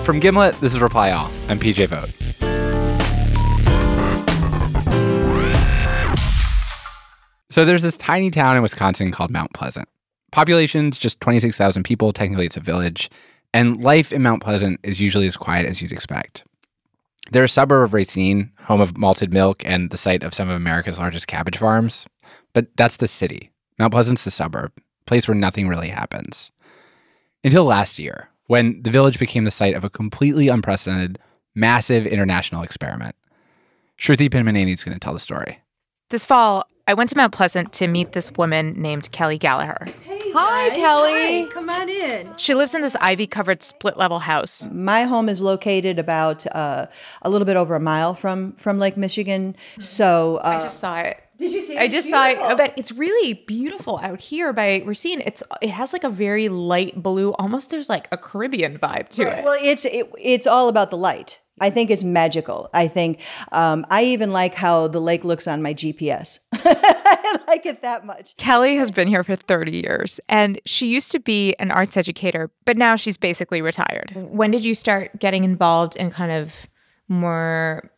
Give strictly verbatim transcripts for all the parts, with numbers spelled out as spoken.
From Gimlet, this is Reply All. I'm P J Vogt. So there's this tiny town in Wisconsin called Mount Pleasant. Population's just twenty-six thousand people. Technically, it's a village. And life in Mount Pleasant is usually as quiet as you'd expect. They're a suburb of Racine, home of malted milk and the site of some of America's largest cabbage farms. But that's the city. Mount Pleasant's the suburb, a place where nothing really happens. Until last year, when the village became the site of a completely unprecedented, massive international experiment. Shruti Pinmaneni is going to tell the story. This fall, I went to Mount Pleasant to meet this woman named Kelly Gallagher. Hey, Hi, guys. Kelly. Hi, come on in. She lives in this ivy-covered split-level house. My home is located about uh, a little bit over a mile from, from Lake Michigan. So uh, I just saw it. Did you see it? I just saw it, but it's really beautiful out here by Racine. It's it has like a very light blue, almost there's like a Caribbean vibe to Right. it. Well, it's it, it's all about the light. I think it's magical. I think um, I even like how the lake looks on my G P S. I like it that much. Kelly has been here for thirty years, and she used to be an arts educator, but now she's basically retired. When did you start getting involved in kind of more,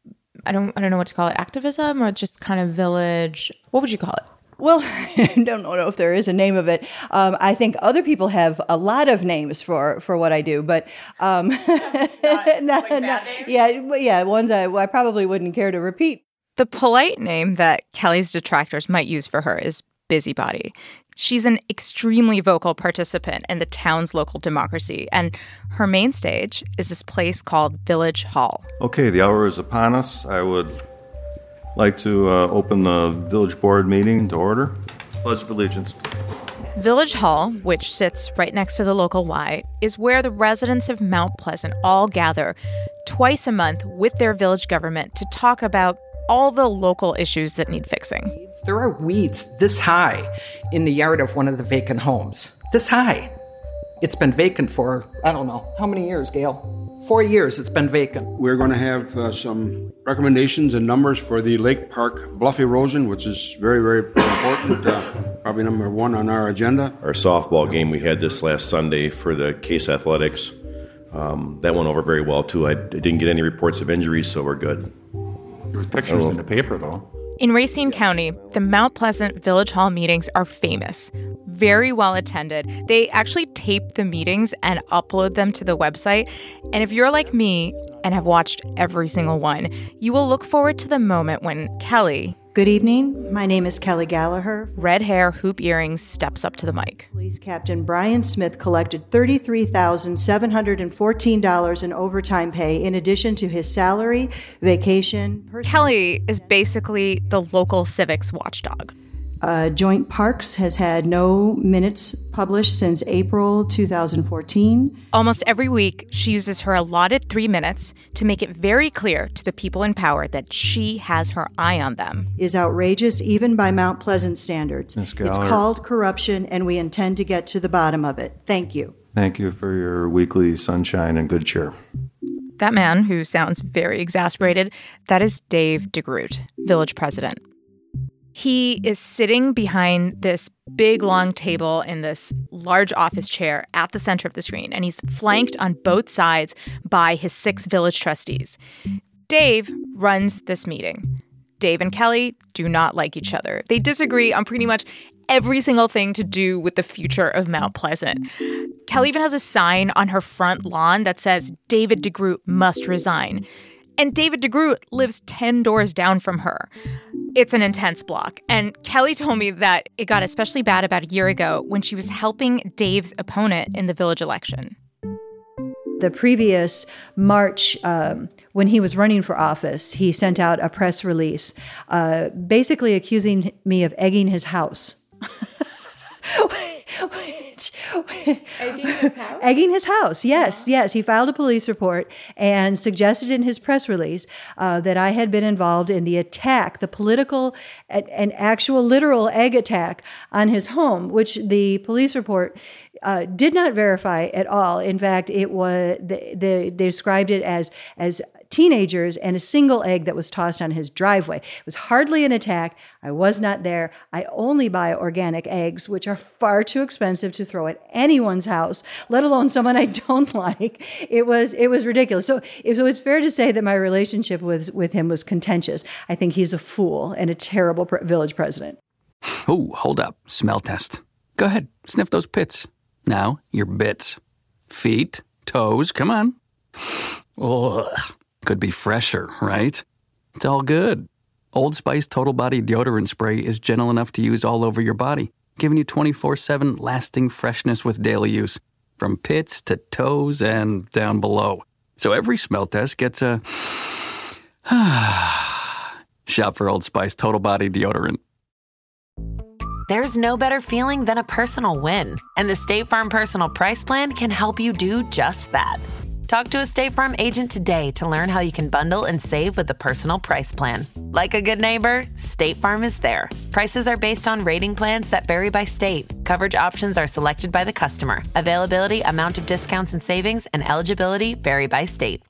I don't I don't know what to call it, activism or just kind of village? What would you call it? Well, I don't know if there is a name of it. Um, I think other people have a lot of names for, for what I do, but um, not, like bad not, names? yeah, yeah, ones I, I probably wouldn't care to repeat. The polite name that Kelly's detractors might use for her is busybody. She's an extremely vocal participant in the town's local democracy, and her main stage is this place called Village Hall. Okay, the hour is upon us. I would like to uh, open the village board meeting to order. Pledge of Allegiance. Village Hall, which sits right next to the local Y, is where the residents of Mount Pleasant all gather twice a month with their village government to talk about all the local issues that need fixing. There are weeds this high in the yard of one of the vacant homes. This high. It's been vacant for, I don't know, how many years, Gail? Four years it's been vacant. We're going to have uh, some recommendations and numbers for the Lake Park bluff erosion, which is very, very important. Uh, probably number one on our agenda. Our softball game we had this last Sunday for the Case Athletics, um, that went over very well, too. I, I didn't get any reports of injuries, so we're good. There was pictures in the paper, though. In Racine County, the Mount Pleasant Village Hall meetings are famous, very well attended. They actually tape the meetings and upload them to the website. And if you're like me and have watched every single one, you will look forward to the moment when Kelly, Good evening. My name is Kelly Gallagher. red hair, hoop earrings, steps up to the mic. Police Captain Brian Smith collected thirty-three thousand seven hundred fourteen dollars in overtime pay in addition to his salary, vacation. Personal- Kelly is basically the local civics watchdog. Uh, Joint Parks has had no minutes published since April two thousand fourteen. Almost every week, she uses her allotted three minutes to make it very clear to the people in power that she has her eye on them. Is outrageous even by Mount Pleasant standards. Miz It's Gallagher. called corruption, and we intend to get to the bottom of it. Thank you. Thank you for your weekly sunshine and good cheer. That man, who sounds very exasperated, that is Dave DeGroot, village president. He is sitting behind this big, long table in this large office chair at the center of the screen, and he's flanked on both sides by his six village trustees. Dave runs this meeting. Dave and Kelly do not like each other. They disagree on pretty much every single thing to do with the future of Mount Pleasant. Kelly even has a sign on her front lawn that says, David DeGroot must resign. And David DeGroot lives ten doors down from her. It's an intense block. And Kelly told me that it got especially bad about a year ago when she was helping Dave's opponent in the village election. The previous March, um, when he was running for office, he sent out a press release uh, basically accusing me of egging his house. Which, Egging his house? Egging his house, yes, yes. He filed a police report and suggested in his press release uh, that I had been involved in the attack, the political and, and actual literal egg attack on his home, which the police report uh, did not verify at all. In fact, it was the, the, they described it as as teenagers and a single egg that was tossed on his driveway. It was hardly an attack. I was not there. I only buy organic eggs, which are far too expensive to throw at anyone's house, let alone someone I don't like. It was it was ridiculous. So, so it's fair to say that my relationship with, with him was contentious. I think he's a fool and a terrible pre- village president. Oh, hold up. Smell test. Go ahead. Sniff those pits. Now, your bits. Feet, toes, come on. Ugh. Could be fresher, right? It's all good. Old Spice Total Body Deodorant Spray is gentle enough to use all over your body, giving you twenty-four seven lasting freshness with daily use, from pits to toes and down below. So every smell test gets a... Shop for Old Spice Total Body Deodorant. There's no better feeling than a personal win, and the State Farm Personal Price Plan can help you do just that. Talk to a State Farm agent today to learn how you can bundle and save with the Personal Price Plan. Like a good neighbor, State Farm is there. Prices are based on rating plans that vary by state. Coverage options are selected by the customer. Availability, amount of discounts and savings, and eligibility vary by state.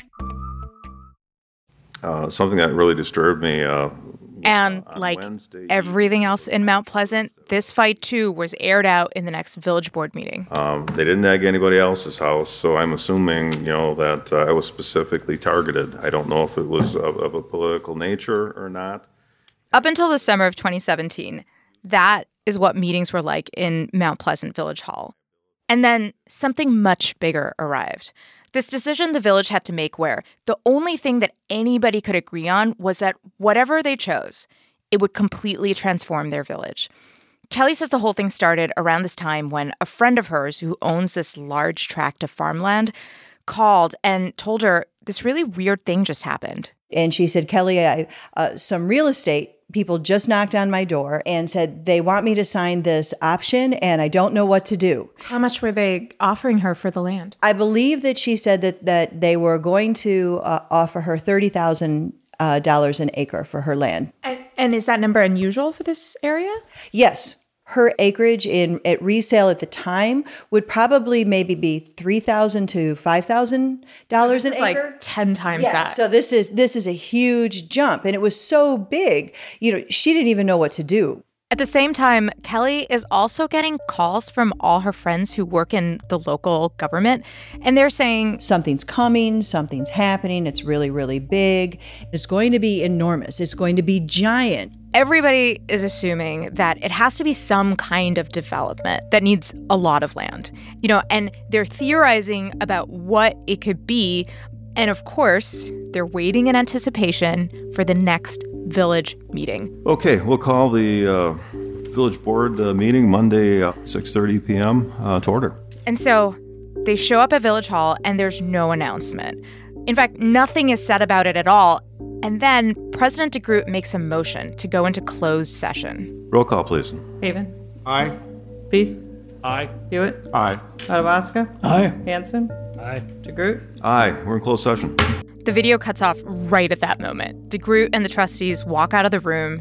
Uh, something that really disturbed me. Uh, And on like Wednesday everything else in Mount Pleasant, this fight too was aired out in the next village board meeting. Um, they didn't egg anybody else's house, so I'm assuming, you know, that uh, I was specifically targeted. I don't know if it was of, of a political nature or not. Up until the summer of twenty seventeen, that is what meetings were like in Mount Pleasant Village Hall. And then something much bigger arrived. This decision the village had to make where the only thing that anybody could agree on was that whatever they chose, it would completely transform their village. Kelly says the whole thing started around this time when a friend of hers who owns this large tract of farmland called and told her this really weird thing just happened. And she said, Kelly, I, uh, some real estate people just knocked on my door and said they want me to sign this option and I don't know what to do. How much were they offering her for the land? I believe that she said that, that they were going to uh, offer her thirty thousand dollars uh, an acre for her land. And, and is that number unusual for this area? Yes. Her acreage in at resale at the time would probably maybe be three thousand to five thousand dollars an acre. Like ten times yes. that. So this is this is a huge jump, and it was so big. You know, she didn't even know what to do. At the same time, Kelly is also getting calls from all her friends who work in the local government, and they're saying something's coming, something's happening. It's really, really big. It's going to be enormous. It's going to be giant. Everybody is assuming that it has to be some kind of development that needs a lot of land, you know, and they're theorizing about what it could be. And of course, they're waiting in anticipation for the next village meeting. Okay, we'll call the uh, village board uh, meeting Monday, uh, six thirty p.m. Uh, to order. And so they show up at Village Hall and there's no announcement. In fact, nothing is said about it at all. And then President DeGroote makes a motion to go into closed session. Roll call, please. Haven. Aye. Peace. Aye. Hewitt. Aye. Madawaska. Aye. Hanson. Aye. DeGroote. Aye, we're in closed session. The video cuts off right at that moment. DeGroote and the trustees walk out of the room,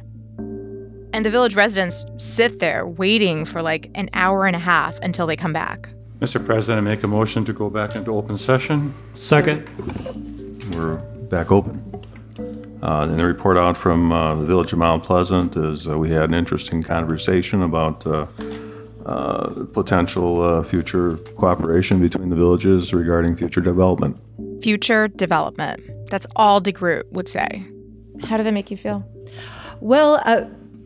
and the village residents sit there waiting for like an hour and a half until they come back. Mister President, I make a motion to go back into open session. Second. We're back open. Uh, and the report out from uh, the village of Mount Pleasant is uh, we had an interesting conversation about uh, uh, potential uh, future cooperation between the villages regarding future development. Future development. That's all DeGroote would say. How did that make you feel? Well, uh,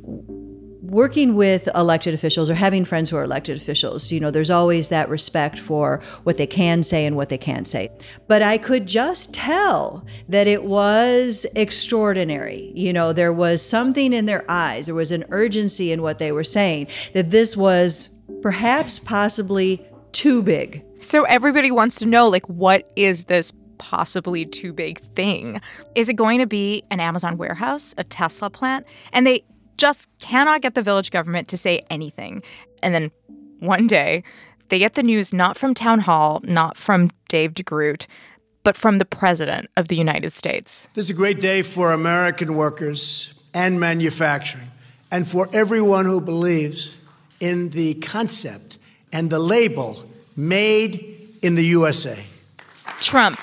working with elected officials or having friends who are elected officials, you know, there's always that respect for what they can say and what they can't say. But I could just tell that it was extraordinary. You know, there was something in their eyes. There was an urgency in what they were saying, that this was perhaps possibly too big. So everybody wants to know, like, what is this possibly too big thing? Is it going to be an Amazon warehouse, a Tesla plant? And they just cannot get the village government to say anything. And then one day, they get the news not from Town Hall, not from Dave DeGroote, but from the President of the United States. This is a great day for American workers and manufacturing, and for everyone who believes in the concept and the label made in the U S A. Trump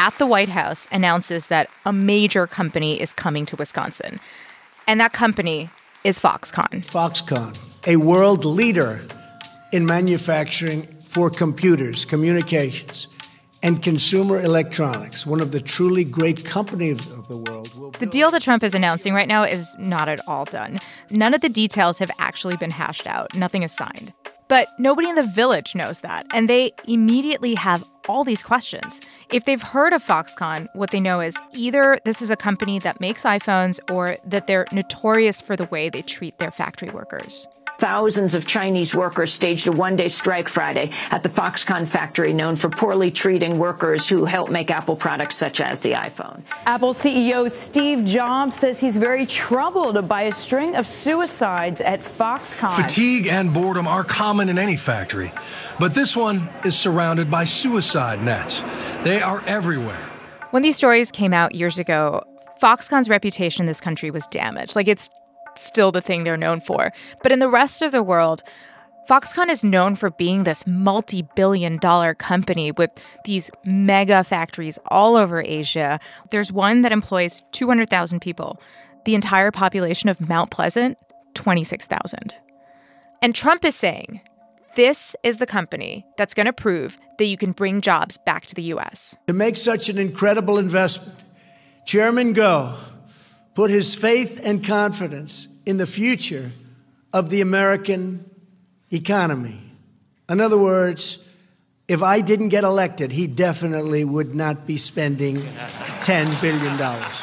at the White House announces that a major company is coming to Wisconsin. And that company is Foxconn. Foxconn, a world leader in manufacturing for computers, communications, and consumer electronics, one of the truly great companies of the world. Will the deal that Trump is announcing right now is not at all done. None of the details have actually been hashed out. Nothing is signed. But nobody in the Village knows that, and they immediately have all these questions. If they've heard of Foxconn, what they know is either this is a company that makes iPhones or that they're notorious for the way they treat their factory workers. Thousands of Chinese workers staged a one-day strike Friday at the Foxconn factory, known for poorly treating workers who help make Apple products such as the iPhone. Apple C E O Steve Jobs says he's very troubled by a string of suicides at Foxconn. Fatigue and boredom are common in any factory, but this one is surrounded by suicide nets. They are everywhere. When these stories came out years ago, Foxconn's reputation in this country was damaged. Like, it's still the thing they're known for. But in the rest of the world, Foxconn is known for being this multi-billion dollar company with these mega factories all over Asia. There's one that employs two hundred thousand people. The entire population of Mount Pleasant, twenty-six thousand. And Trump is saying, this is the company that's going to prove that you can bring jobs back to the U S. To make such an incredible investment, Chairman Goh put his faith and confidence in the future of the American economy. In other words, if I didn't get elected, he definitely would not be spending ten billion dollars.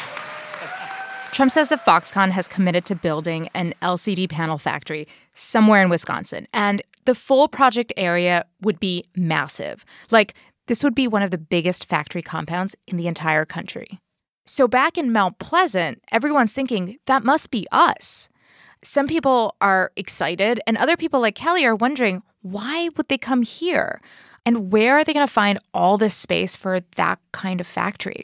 Trump says that Foxconn has committed to building an L C D panel factory somewhere in Wisconsin, and the full project area would be massive. Like, this would be one of the biggest factory compounds in the entire country. So back in Mount Pleasant, everyone's thinking, that must be us. Some people are excited, and other people like Kelly are wondering, why would they come here? And where are they going to find all this space for that kind of factory?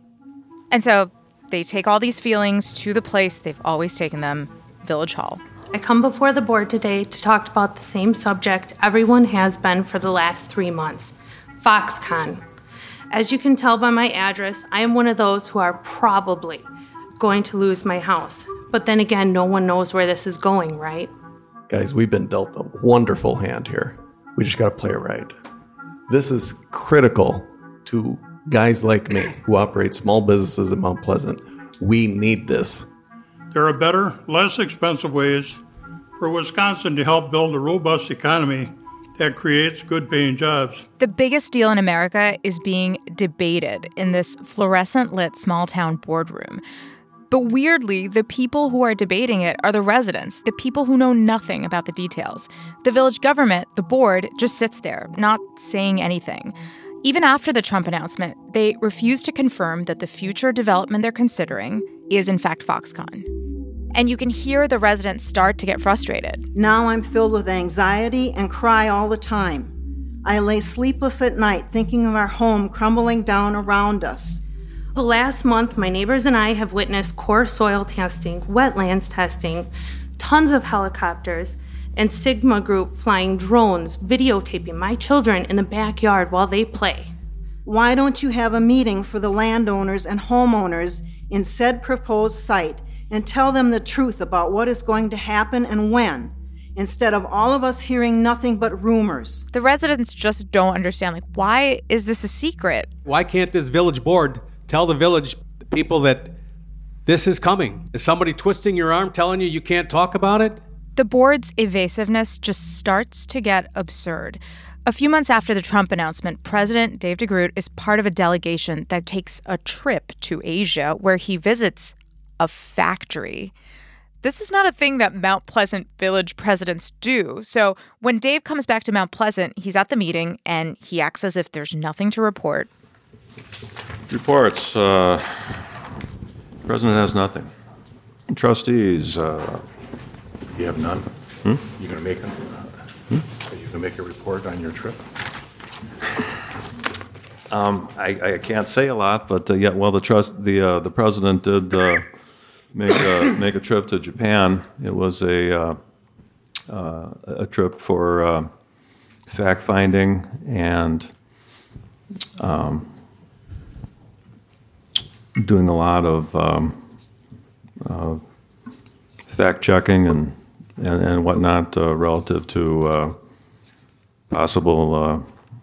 And so they take all these feelings to the place they've always taken them, Village Hall. I come before the board today to talk about the same subject everyone has been for the last three months, Foxconn. As you can tell by my address, I am one of those who are probably going to lose my house. But then again, no one knows where this is going, right? Guys, we've been dealt a wonderful hand here. We just got to play it right. This is critical to guys like me who operate small businesses in Mount Pleasant. We need this. There are better, less expensive ways for Wisconsin to help build a robust economy that creates good-paying jobs. The biggest deal in America is being debated in this fluorescent-lit small-town boardroom. But weirdly, the people who are debating it are the residents, the people who know nothing about the details. The village government, the board, just sits there, not saying anything. Even after the Trump announcement, they refuse to confirm that the future development they're considering is, in fact, Foxconn. And you can hear the residents start to get frustrated. Now I'm filled with anxiety and cry all the time. I lay sleepless at night thinking of our home crumbling down around us. The last month, my neighbors and I have witnessed core soil testing, wetlands testing, tons of helicopters, and Sigma Group flying drones, videotaping my children in the backyard while they play. Why don't you have a meeting for the landowners and homeowners in said proposed site and tell them the truth about what is going to happen and when, instead of all of us hearing nothing but rumors? The residents just don't understand, like, why is this a secret? Why can't this village board tell the village people that this is coming? Is somebody twisting your arm telling you you can't talk about it? The board's evasiveness just starts to get absurd. A few months after the Trump announcement, President Dave DeGroote is part of a delegation that takes a trip to Asia where he visits a factory. This is not a thing that Mount Pleasant village presidents do. So when Dave comes back to Mount Pleasant, he's at the meeting and he acts as if there's nothing to report. Reports. Uh, President has nothing. Trustees. Uh, You have none? Hmm? You going to make a, hmm? Are you going to make a report on your trip? Um, I, I can't say a lot, but uh, yeah, well, the trust the uh, the president did uh, make a make a trip to Japan. It was a uh, uh, a trip for uh, fact finding and um, doing a lot of um, uh, fact checking and, and, and whatnot uh, relative to uh, possible uh,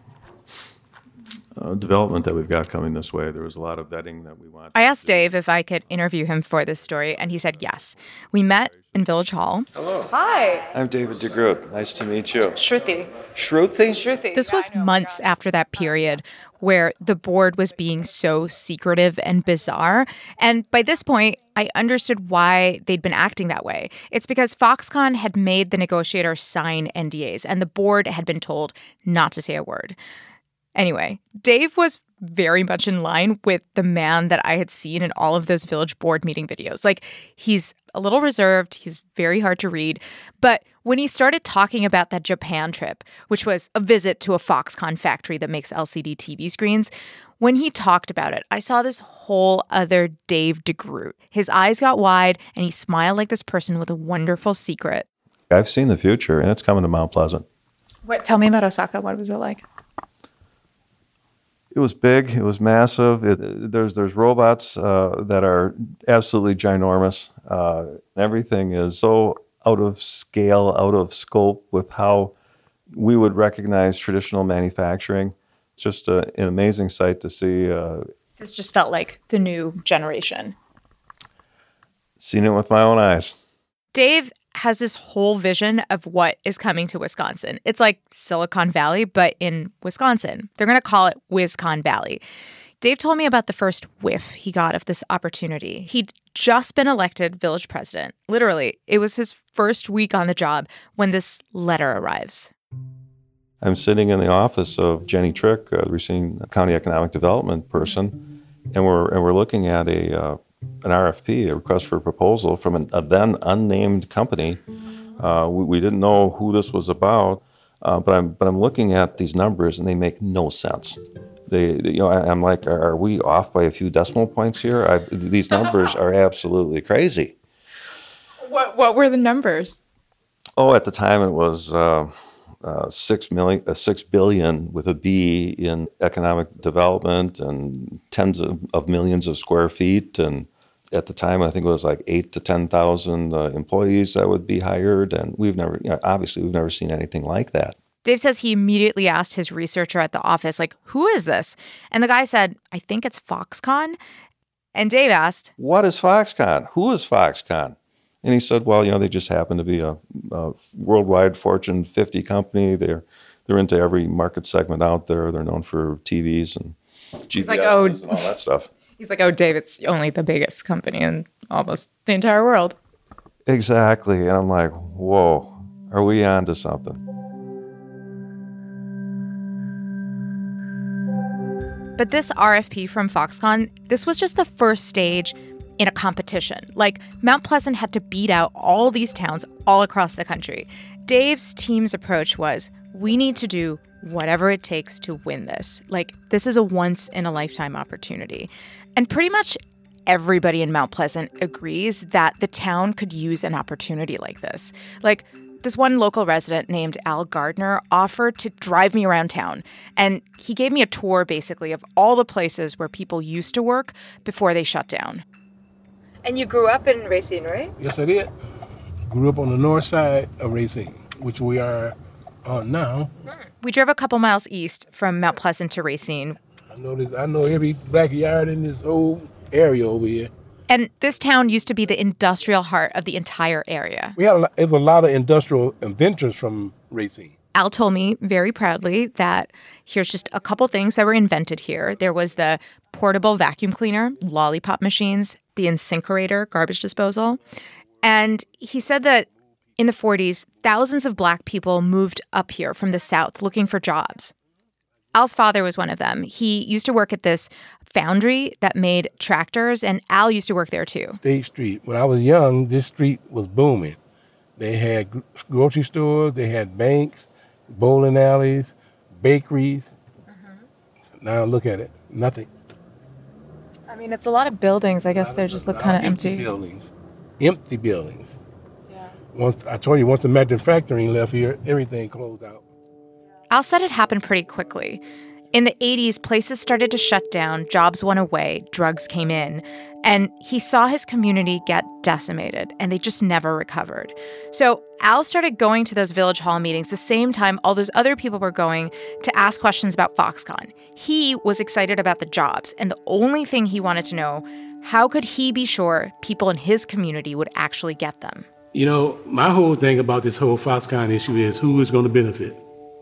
uh, development that we've got coming this way. There was a lot of vetting that we wanted. I asked Dave if I could interview him for this story, and he said yes. We met in Village Hall. Hello. Hi. I'm David DeGroot. Nice to meet you. Shruti. Shruti? Shruti. This was months after that period where the board was being so secretive and bizarre. And by this point, I understood why they'd been acting that way. It's because Foxconn had made the negotiators sign N D As, and the board had been told not to say a word. Anyway, Dave was very much in line with the man that I had seen in all of those Village board meeting videos. Like, he's a little reserved, he's very hard to read, but when he started talking about that Japan trip, which was a visit to a Foxconn factory that makes L C D T V screens, when he talked about it, I saw this whole other Dave DeGroot. His eyes got wide, and he smiled like this person with a wonderful secret. I've seen the future, and it's coming to Mount Pleasant. What? Tell me about Osaka. What was it like? It was big. It was massive. It, there's there's robots uh, that are absolutely ginormous. Uh, everything is so out of scale, out of scope with how we would recognize traditional manufacturing. It's just a, an amazing sight to see. Uh, This just felt like the new generation. Seen it with my own eyes. Dave has this whole vision of what is coming to Wisconsin. It's like Silicon Valley, but in Wisconsin. They're going to call it WisCon Valley. Dave told me about the first whiff he got of this opportunity. He'd just been elected village president. Literally, it was his first week on the job when this letter arrives. I'm sitting in the office of Jenny Trick, uh, the Racine County Economic Development person, and we're and we're looking at a uh, an R F P, a request for a proposal from an, a then unnamed company. Uh, we, we didn't know who this was about, uh, but I'm but I'm looking at these numbers and they make no sense. They, they you know, I, I'm like, are, are we off by a few decimal points here? I, these numbers are absolutely crazy. What What were the numbers? Oh, at the time it was uh, uh, six million, uh, six billion with a B in economic development, and tens of, of millions of square feet. And at the time, I think it was like eight to ten thousand uh, employees that would be hired. And we've never, you know, obviously, we've never seen anything like that. Dave says he immediately asked his researcher at the office, like, who is this? And the guy said, I think it's Foxconn. And Dave asked, what is Foxconn? Who is Foxconn? And he said, well, you know, they just happen to be a, a worldwide Fortune fifty company. They're they're into every market segment out there. They're known for T Vs and G P Ses like, oh, and all that stuff. He's like, oh, Dave, it's only the biggest company in almost the entire world. Exactly. And I'm like, whoa, are we on to something? But this R F P from Foxconn, this was just the first stage in a competition. Like, Mount Pleasant had to beat out all these towns all across the country. Dave's team's approach was, we need to do whatever it takes to win this. Like, this is a once-in-a-lifetime opportunity. And pretty much everybody in Mount Pleasant agrees that the town could use an opportunity like this. Like, this one local resident named Al Gardner offered to drive me around town. And he gave me a tour, basically, of all the places where people used to work before they shut down. And you grew up in Racine, right? Yes, I did. Grew up on the north side of Racine, which we are on now. We drove a couple miles east from Mount Pleasant to Racine. I know this. I know every backyard in this whole area over here. And this town used to be the industrial heart of the entire area. We had a, there's a lot of industrial inventors from Racine. Al told me very proudly that here's just a couple things that were invented here. There was the portable vacuum cleaner, lollipop machines, the InSinkErator, garbage disposal. And he said that in the forties, thousands of Black people moved up here from the South looking for jobs. Al's father was one of them. He used to work at this foundry that made tractors, and Al used to work there too. State Street. When I was young, this street was booming. They had grocery stores, they had banks, bowling alleys, bakeries. Mm-hmm. Now look at it, nothing. I mean, it's a lot of buildings. I guess they just look kind of empty. Empty buildings. Empty buildings. Yeah. Once I told you, once the manufacturing left here, everything closed out. Al said it happened pretty quickly. In the eighties, places started to shut down, jobs went away, drugs came in, and he saw his community get decimated, and they just never recovered. So Al started going to those village hall meetings the same time all those other people were going to ask questions about Foxconn. He was excited about the jobs, and the only thing he wanted to know, how could he be sure people in his community would actually get them? You know, my whole thing about this whole Foxconn issue is who is going to benefit.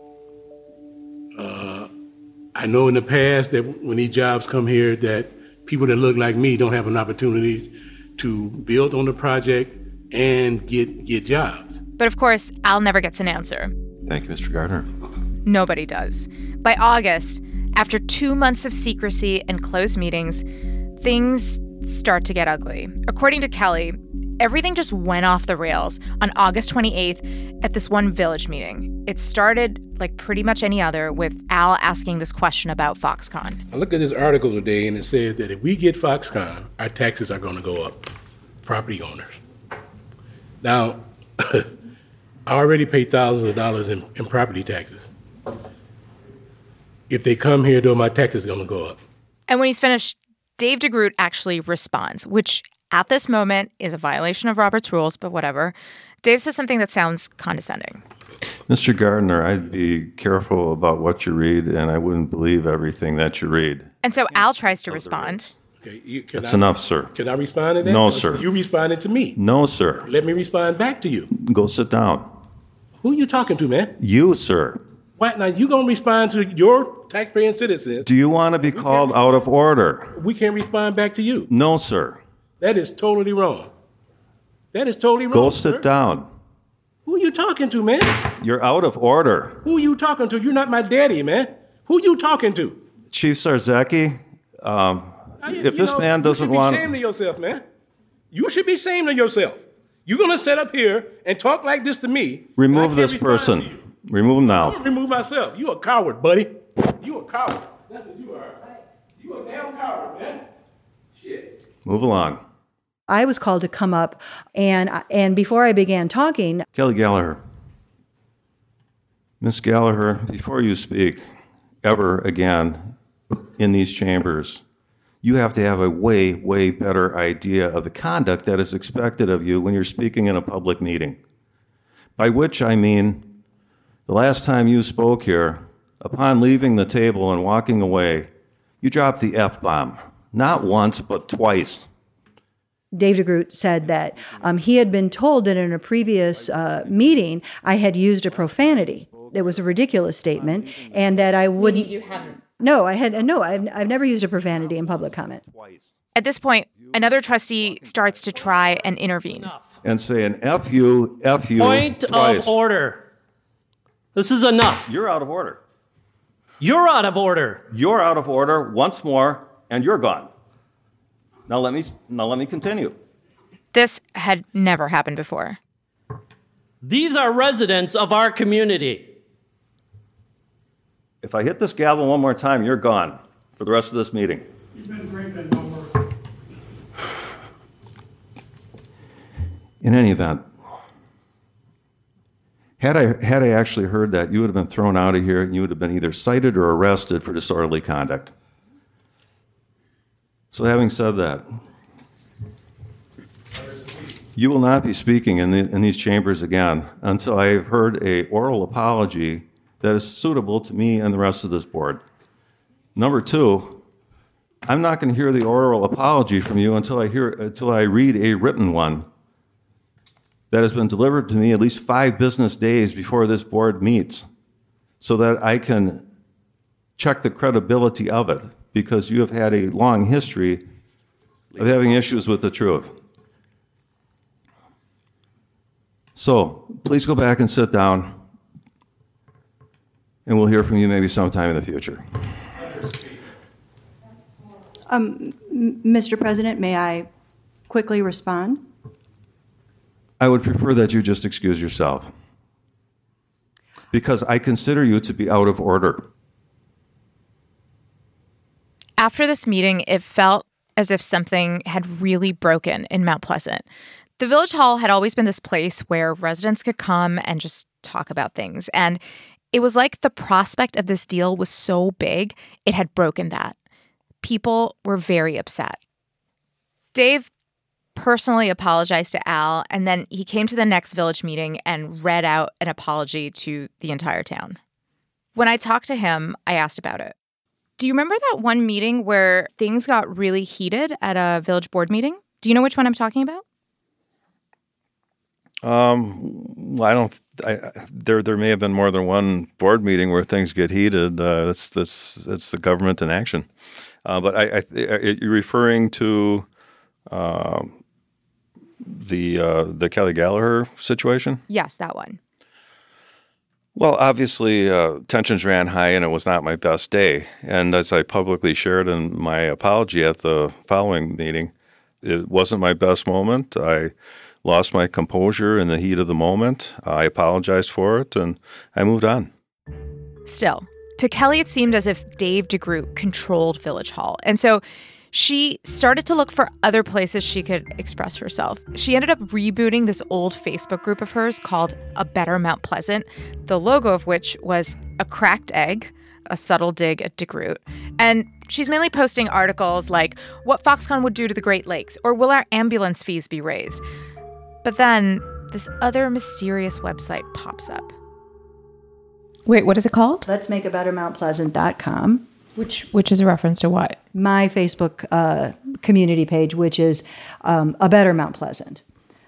Uh, I know in the past that when these jobs come here that people that look like me don't have an opportunity to build on the project and get get jobs. But of course, Al never gets an answer. Thank you, Mister Gardner. Nobody does. By August, after two months of secrecy and closed meetings, things start to get ugly. According to Kelly, everything just went off the rails on August twenty-eighth at this one village meeting. It started like pretty much any other with Al asking this question about Foxconn. I looked at this article today and it says that if we get Foxconn, our taxes are going to go up, property owners. Now, I already pay thousands of dollars in, in property taxes. If they come here, though, my taxes are going to go up. And when he's finished, Dave DeGroot actually responds, which at this moment is a violation of Robert's rules, but whatever. Dave says something that sounds condescending. Mister Gardner, I'd be careful about what you read, and I wouldn't believe everything that you read. And so Al tries to respond. Okay, you, can That's I, enough, sir. Can I respond to that? No, sir. You responded to me. No, sir. Let me respond back to you. Go sit down. Who are you talking to, man? You, sir. What? Now, you going to respond to your taxpaying citizens. Do you want to be called out of order? We can't respond back to you. No, sir. That is totally wrong. That is totally wrong. Go sit sir. down. Who are you talking to, man? You're out of order. Who are you talking to? You're not my daddy, man. Who are you talking to? Chief Zarzaki, um, you, if you this know, man doesn't want... You should be ashamed of yourself, man. You should be ashamed of yourself. You're going to sit up here and talk like this to me. Remove this person. Remove him now. I'm going to remove myself. You a coward, buddy. You a coward. That's what you are. You a damn coward, man. Shit. Move along. I was called to come up, and and before I began talking... Kelly Gallagher. Miss Gallagher, before you speak ever again in these chambers, you have to have a way, way better idea of the conduct that is expected of you when you're speaking in a public meeting. By which I mean, the last time you spoke here, upon leaving the table and walking away, you dropped the F-bomb. Not once, but twice. Dave DeGroot said that um, he had been told that in a previous uh, meeting I had used a profanity. It was a ridiculous statement, and that I wouldn't... You hadn't. No, I had no. I've I've never used a profanity in public comment. At this point, another trustee starts to try and intervene. And say an F you, F you Point twice. of order. This is enough. You're out of order. You're out of order. You're out of order once more, and you're gone. Now let me now let me continue. This had never happened before. These are residents of our community. If I hit this gavel one more time, you're gone for the rest of this meeting. You've been drinking, no more. In any event, had I had I actually heard that, you would have been thrown out of here, and you would have been either cited or arrested for disorderly conduct. So having said that, you will not be speaking in, the, in these chambers again until I have heard an oral apology that is suitable to me and the rest of this board. Number two, I'm not going to hear the oral apology from you until I hear until I read a written one that has been delivered to me at least five business days before this board meets, so that I can check the credibility of it, because you have had a long history of having issues with the truth. So please go back and sit down, and we'll hear from you maybe sometime in the future. Um, M- Mister President, may I quickly respond? I would prefer that you just excuse yourself, because I consider you to be out of order. After this meeting, it felt as if something had really broken in Mount Pleasant. The Village Hall had always been this place where residents could come and just talk about things. And It was like the prospect of this deal was so big, it had broken that. People were very upset. Dave personally apologized to Al, and then he came to the next village meeting and read out an apology to the entire town. When I talked to him, I asked about it. Do you remember that one meeting where things got really heated at a village board meeting? Do you know which one I'm talking about? Um, well, I don't. I, there, there may have been more than one board meeting where things get heated. Uh, that's that's that's the government in action. Uh, but I, I, you're referring to uh, the uh, the Kelly Gallagher situation? Yes, that one. Well, obviously, uh, tensions ran high, and it was not my best day. And as I publicly shared in my apology at the following meeting, it wasn't my best moment. I lost my composure in the heat of the moment. I apologized for it, and I moved on. Still, to Kelly, it seemed as if Dave DeGroot controlled Village Hall. And so she started to look for other places she could express herself. She ended up rebooting this old Facebook group of hers called A Better Mount Pleasant, the logo of which was a cracked egg, a subtle dig at DeGroot. And she's mainly posting articles like, what Foxconn would do to the Great Lakes, or will our ambulance fees be raised? But then this other mysterious website pops up. Wait, what is it called? Let's make a better mount pleasant dot com. Which which is a reference to what? My Facebook uh, community page, which is um, A Better Mount Pleasant.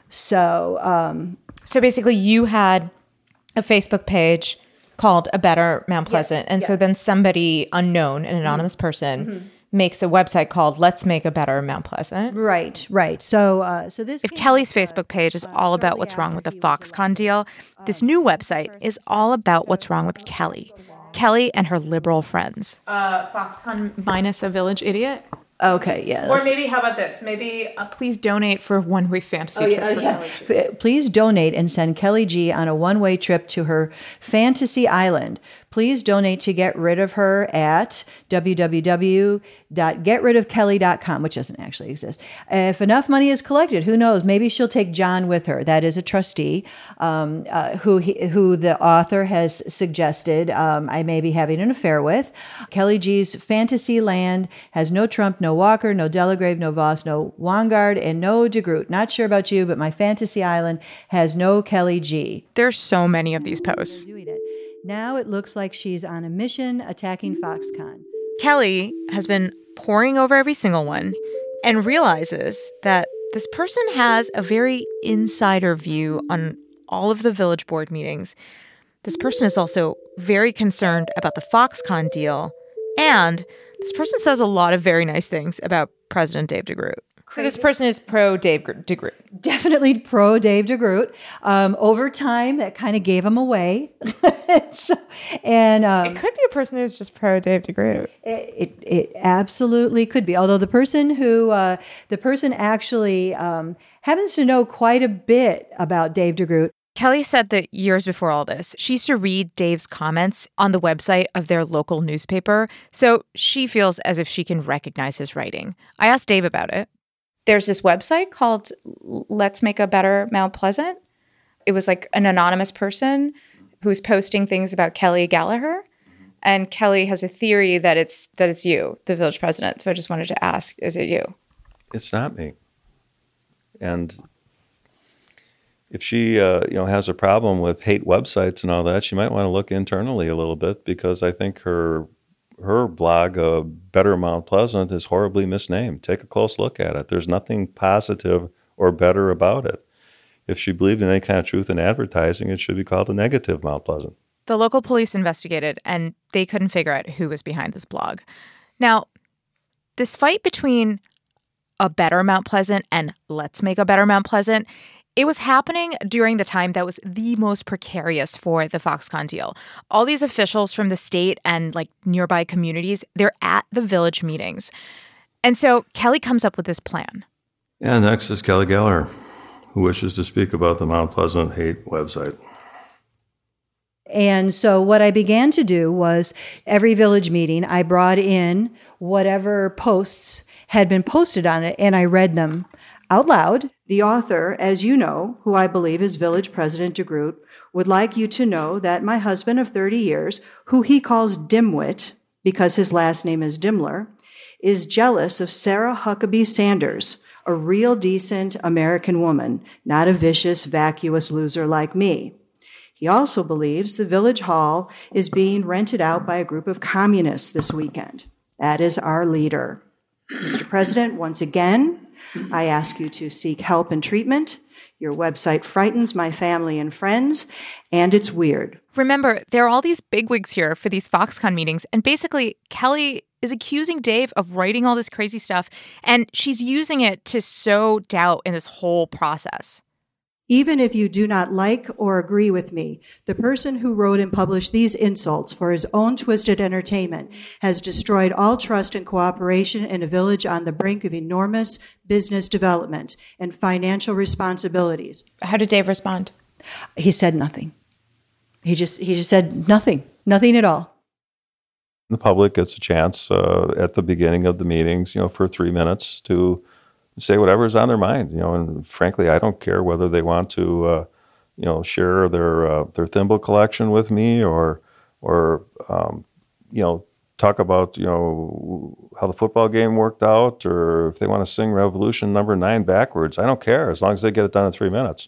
So, um, so basically, you had a Facebook page called A Better Mount Pleasant, yes, and yeah. so then somebody unknown, an anonymous mm-hmm. person, mm-hmm. makes a website called Let's Make a Better Mount Pleasant. Right, right. So, uh, so this. If Kelly's Facebook page is all about what's wrong with the Foxconn deal, this new website is all about what's wrong with Kelly. Kelly and her liberal friends. Uh, Foxconn minus a village idiot? Okay, yeah. Or maybe, how about this? Maybe uh, please donate for a one-way fantasy oh, trip yeah, for yeah. Kelly G. Please donate and send Kelly G on a one-way trip to her fantasy island. Please donate to get rid of her at w w w dot get rid of kelly dot com, which doesn't actually exist. If enough money is collected, who knows? Maybe she'll take John with her. That is a trustee um, uh, who he, who the author has suggested um, I may be having an affair with. Kelly G's fantasy land has no Trump, no Walker, no Delagrave, no Voss, no Wangard, and no DeGroot. Not sure about you, but my fantasy island has no Kelly G. There's so many of these posts. Now it looks like she's on a mission attacking Foxconn. Kelly has been poring over every single one and realizes that this person has a very insider view on all of the village board meetings. This person is also very concerned about the Foxconn deal, and this person says a lot of very nice things about President Dave DeGroot. So this person is pro Dave DeGroot. Definitely pro Dave DeGroot. Um, over time, that kind of gave him away. so, and um, it could be a person who's just pro Dave DeGroot. It, it, it absolutely could be. Although the person who uh, the person actually um, happens to know quite a bit about Dave DeGroot. Kelly said that years before all this, she used to read Dave's comments on the website of their local newspaper, so she feels as if she can recognize his writing. I asked Dave about it. There's this website called Let's Make a Better Mount Pleasant. It was like an anonymous person who was posting things about Kelly Gallagher. And Kelly has a theory that it's that it's you, the village president. So I just wanted to ask, is it you? It's not me. And if she uh, you know, has a problem with hate websites and all that, she might want to look internally a little bit, because I think her her blog, uh, Better Mount Pleasant, is horribly misnamed. Take a close look at it. There's nothing positive or better about it. If she believed in any kind of truth in advertising, it should be called a negative Mount Pleasant. The local police investigated, and they couldn't figure out who was behind this blog. Now, this fight between A Better Mount Pleasant and Let's Make a Better Mount Pleasant, it was happening during the time that was the most precarious for the Foxconn deal. All these officials from the state and like nearby communities, they're at the village meetings. And so Kelly comes up with this plan. And next is Kelly Gallagher, who wishes to speak about the Mount Pleasant hate website. And so what I began to do was every village meeting, I brought in whatever posts had been posted on it, and I read them Out loud, the author, as you know, who I believe is Village President DeGroote, would like you to know that my husband of thirty years, who he calls Dimwit, because his last name is Dimler, is jealous of Sarah Huckabee Sanders, a real decent American woman, not a vicious, vacuous loser like me. He also believes the Village Hall is being rented out by a group of communists this weekend. That is our leader. Mister President, once again, I ask you to seek help and treatment. Your website frightens my family and friends, and it's weird. Remember, there are all these bigwigs here for these Foxconn meetings, and basically, Kelly is accusing Dave of writing all this crazy stuff, and she's using it to sow doubt in this whole process. Even if you do not like or agree with me, the person who wrote and published these insults for his own twisted entertainment has destroyed all trust and cooperation in a village on the brink of enormous business development and financial responsibilities. How did Dave respond? He said nothing. He just he just said nothing, nothing at all. The public gets a chance uh, at the beginning of the meetings, you know, for three minutes to say whatever's on their mind, you know, and frankly, I don't care whether they want to, uh, you know, share their uh, their thimble collection with me or, or um, you know, talk about, you know, how the football game worked out, or if they want to sing Revolution Number Nine backwards. I don't care as long as they get it done in three minutes.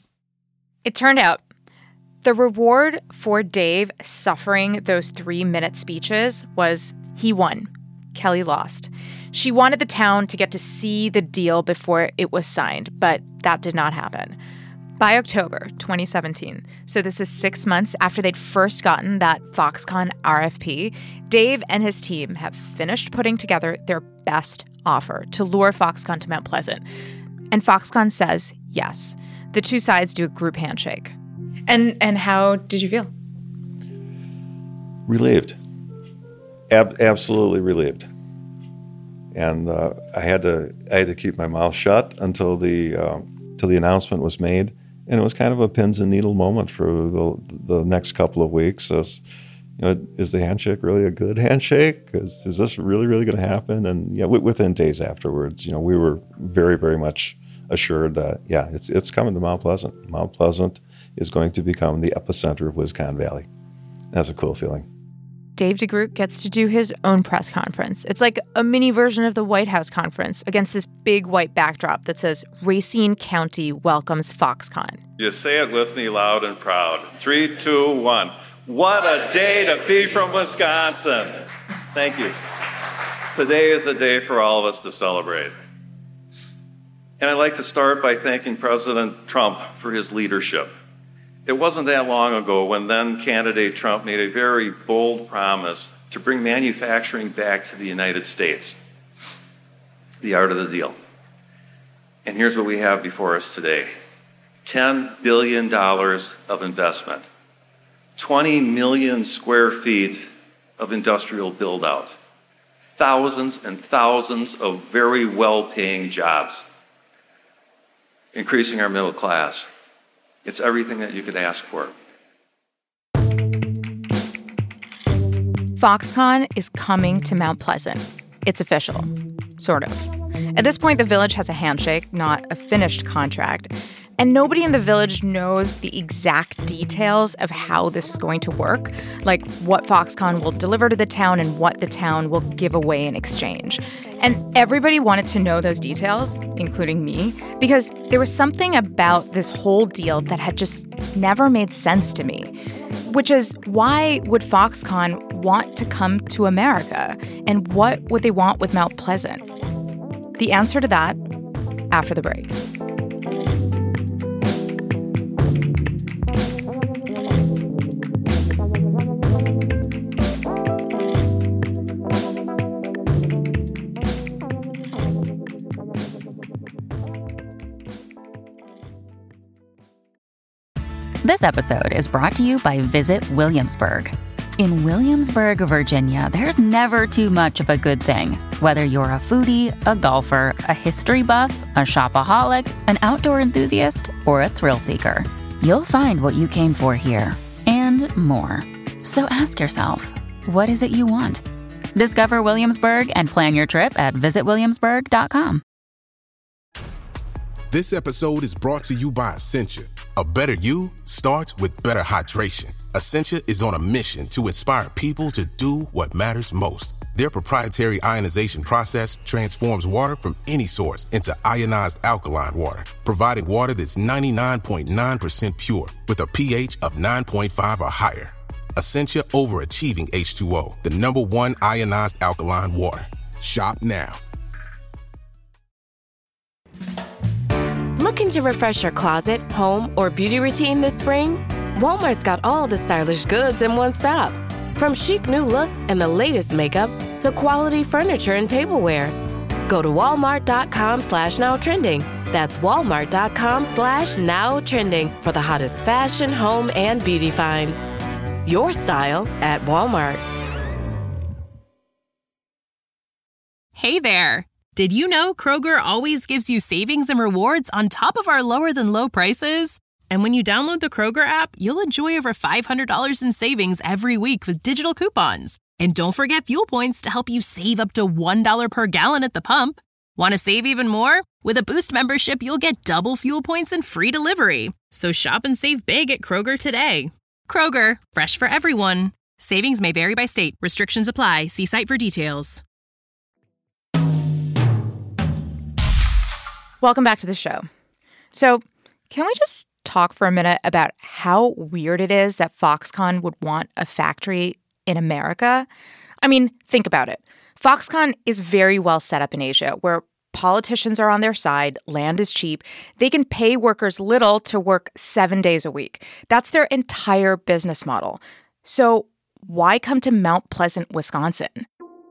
It turned out the reward for Dave suffering those three-minute speeches was he won. Kelly lost. She wanted the town to get to see the deal before it was signed, but that did not happen. By October twenty seventeen, so this is six months after they'd first gotten that Foxconn R F P, Dave and his team have finished putting together their best offer to lure Foxconn to Mount Pleasant. And Foxconn says yes. The two sides do a group handshake. And and how did you feel? Relieved. Ab- absolutely relieved. And uh, I had to I had to keep my mouth shut until the uh, till the announcement was made, and it was kind of a pins and needle moment for the the next couple of weeks. As, you know, is the handshake really a good handshake? Is, is this really really going to happen? And yeah, w- within days afterwards, you know, we were very very much assured that yeah, it's it's coming to Mount Pleasant. Mount Pleasant is going to become the epicenter of Wisconsin Valley. That's a cool feeling. Dave DeGroote gets to do his own press conference. It's like a mini version of the White House conference against this big white backdrop that says, Racine County welcomes Foxconn. You say it with me loud and proud. Three, two, one. What a day to be from Wisconsin. Thank you. Today is a day for all of us to celebrate. And I'd like to start by thanking President Trump for his leadership. It wasn't that long ago when then candidate Trump made a very bold promise to bring manufacturing back to the United States. The art of the deal. And here's what we have before us today. ten billion dollars of investment. twenty million square feet of industrial build-out. Thousands and thousands of very well-paying jobs. Increasing our middle class. It's everything that you could ask for. Foxconn is coming to Mount Pleasant. It's official. Sort of. At this point, the village has a handshake, not a finished contract. And nobody in the village knows the exact details of how this is going to work, like what Foxconn will deliver to the town and what the town will give away in exchange. And everybody wanted to know those details, including me, because there was something about this whole deal that had just never made sense to me, which is why would Foxconn want to come to America, and what would they want with Mount Pleasant? The answer to that after the break. This episode is brought to you by Visit Williamsburg. In Williamsburg, Virginia, there's never too much of a good thing. Whether you're a foodie, a golfer, a history buff, a shopaholic, an outdoor enthusiast, or a thrill seeker, you'll find what you came for here and more. So ask yourself, what is it you want? Discover Williamsburg and plan your trip at visit williamsburg dot com. This episode is brought to you by Essentia. A better you starts with better hydration. Essentia is on a mission to inspire people to do what matters most. Their proprietary ionization process transforms water from any source into ionized alkaline water, providing water that's ninety-nine point nine percent pure with a pH of nine point five or higher. Essentia overachieving H two O, the number one ionized alkaline water. Shop now. Looking to refresh your closet, home, or beauty routine this spring? Walmart's got all the stylish goods in one stop. From chic new looks and the latest makeup to quality furniture and tableware. Go to walmart.com slash now trending. That's walmart.com slash now trending for the hottest fashion, home, and beauty finds. Your style at Walmart. Hey there. Did you know Kroger always gives you savings and rewards on top of our lower than low prices? And when you download the Kroger app, you'll enjoy over five hundred dollars in savings every week with digital coupons. And don't forget fuel points to help you save up to one dollar per gallon at the pump. Want to save even more? With a Boost membership, you'll get double fuel points and free delivery. So shop and save big at Kroger today. Kroger, fresh for everyone. Savings may vary by state. Restrictions apply. See site for details. Welcome back to the show. So, can we just talk for a minute about how weird it is that Foxconn would want a factory in America? I mean, think about it. Foxconn is very well set up in Asia, where politicians are on their side, land is cheap, they can pay workers little to work seven days a week. That's their entire business model. So, why come to Mount Pleasant, Wisconsin?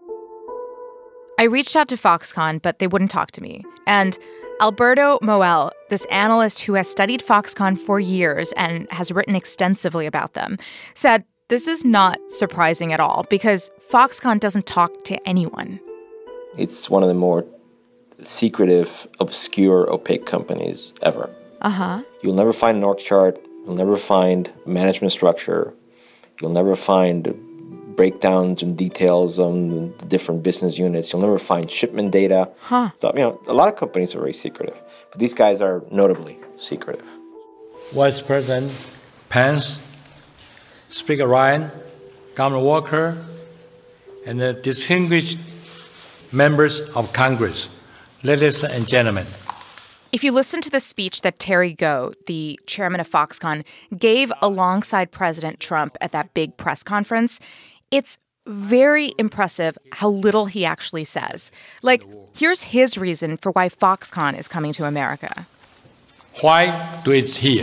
I reached out to Foxconn, but they wouldn't talk to me. And Alberto Moel, this analyst who has studied Foxconn for years and has written extensively about them, said this is not surprising at all because Foxconn doesn't talk to anyone. It's one of the more secretive, obscure, opaque companies ever. Uh-huh. You'll never find an org chart. You'll never find management structure. You'll never find breakdowns and details on the different business units. You'll never find shipment data. Huh. So, you know, a lot of companies are very secretive, but these guys are notably secretive. Vice President Pence, Speaker Ryan, Governor Walker, and the distinguished members of Congress, ladies and gentlemen. If you listen to the speech that Terry Gou, the chairman of Foxconn, gave alongside President Trump at that big press conference, it's very impressive how little he actually says. Like, here's his reason for why Foxconn is coming to America. Why do it here?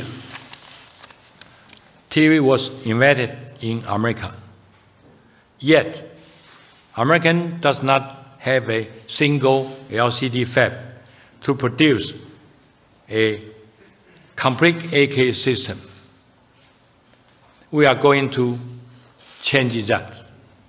T V was invented in America. Yet, American does not have a single L C D fab to produce a complete A K system. We are going to change that.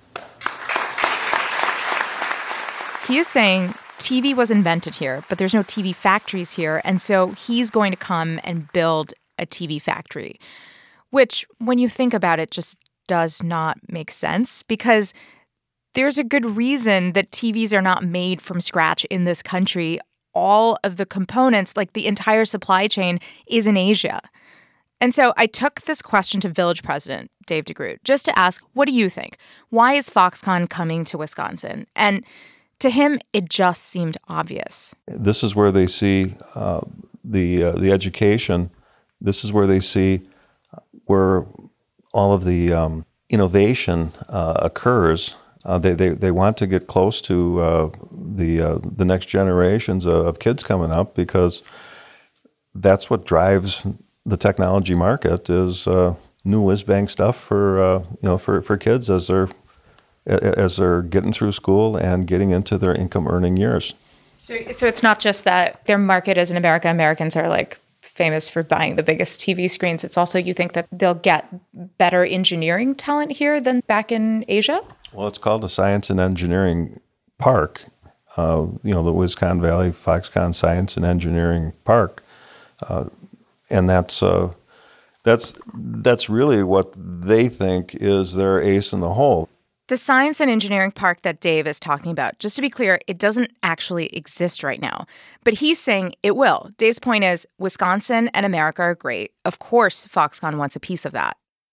He is saying T V was invented here, but there's no T V factories here, and so he's going to come and build a T V factory, which, when you think about it, just does not make sense because there's a good reason that T Vs are not made from scratch in this country. All of the components, like the entire supply chain, is in Asia. And so I took this question to Village President Dave DeGroot just to ask, what do you think? Why is Foxconn coming to Wisconsin? And to him, it just seemed obvious. This is where they see uh, the uh, the education. This is where they see where all of the um, innovation uh, occurs. Uh, they, they they want to get close to uh, the uh, the next generations of, of kids coming up because that's what drives the technology market is uh, new whiz-bang stuff for uh, you know for, for kids as they're as they're getting through school and getting into their income-earning years. So, so it's not just that their market is in America. Americans are like famous for buying the biggest T V screens. It's also you think that they'll get better engineering talent here than back in Asia? Well, it's called the Science and Engineering Park. Uh, you know, the Wisconsin Valley Foxconn Science and Engineering Park, uh, and that's uh, that's that's really what they think is their ace in the hole. The science and engineering park that Dave is talking about, just to be clear, it doesn't actually exist right now. But he's saying it will. Dave's point is Wisconsin and America are great. Of course, Foxconn wants a piece of that.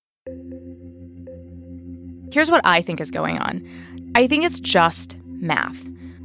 Here's what I think is going on. I think it's just math.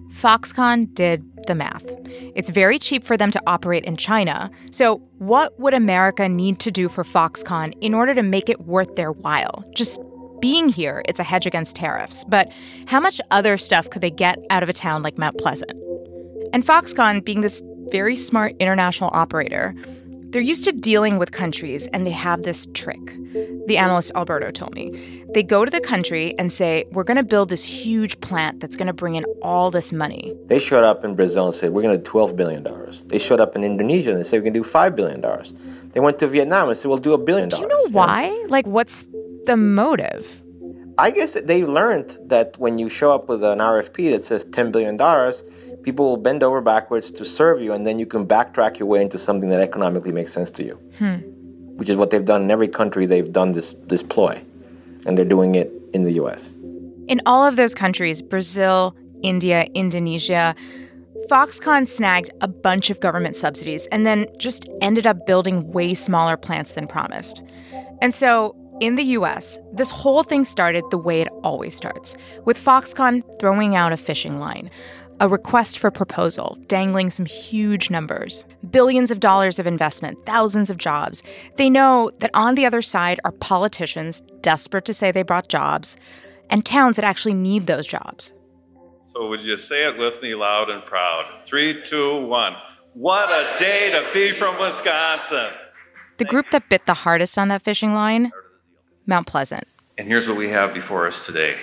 Foxconn did the math. It's very cheap for them to operate in China. So what would America need to do for Foxconn in order to make it worth their while? Just being here, it's a hedge against tariffs. But how much other stuff could they get out of a town like Mount Pleasant? And Foxconn, being this very smart international operator, they're used to dealing with countries, and they have this trick. The analyst Alberto told me. They go to the country and say, we're going to build this huge plant that's going to bring in all this money. They showed up in Brazil and said, we're going to do twelve billion dollars. They showed up in Indonesia and they said, we can do five billion dollars. They went to Vietnam and said, we'll do a billion dollars. Do you know why? Like, what's the motive? I guess they learned that when you show up with an R F P that says ten billion dollars, people will bend over backwards to serve you, and then you can backtrack your way into something that economically makes sense to you, Hmm. which is what they've done in every country they've done this, this ploy, and they're doing it in the U S. In all of those countries, Brazil, India, Indonesia, Foxconn snagged a bunch of government subsidies and then just ended up building way smaller plants than promised. And so in the U S, this whole thing started the way it always starts, with Foxconn throwing out a fishing line, a request for proposal, dangling some huge numbers, billions of dollars of investment, thousands of jobs. They know that on the other side are politicians desperate to say they brought jobs, and towns that actually need those jobs. So would you say it with me loud and proud? Three, two, one. What a day to be from Wisconsin. The group that bit the hardest on that fishing line, Mount Pleasant. And here's what we have before us today.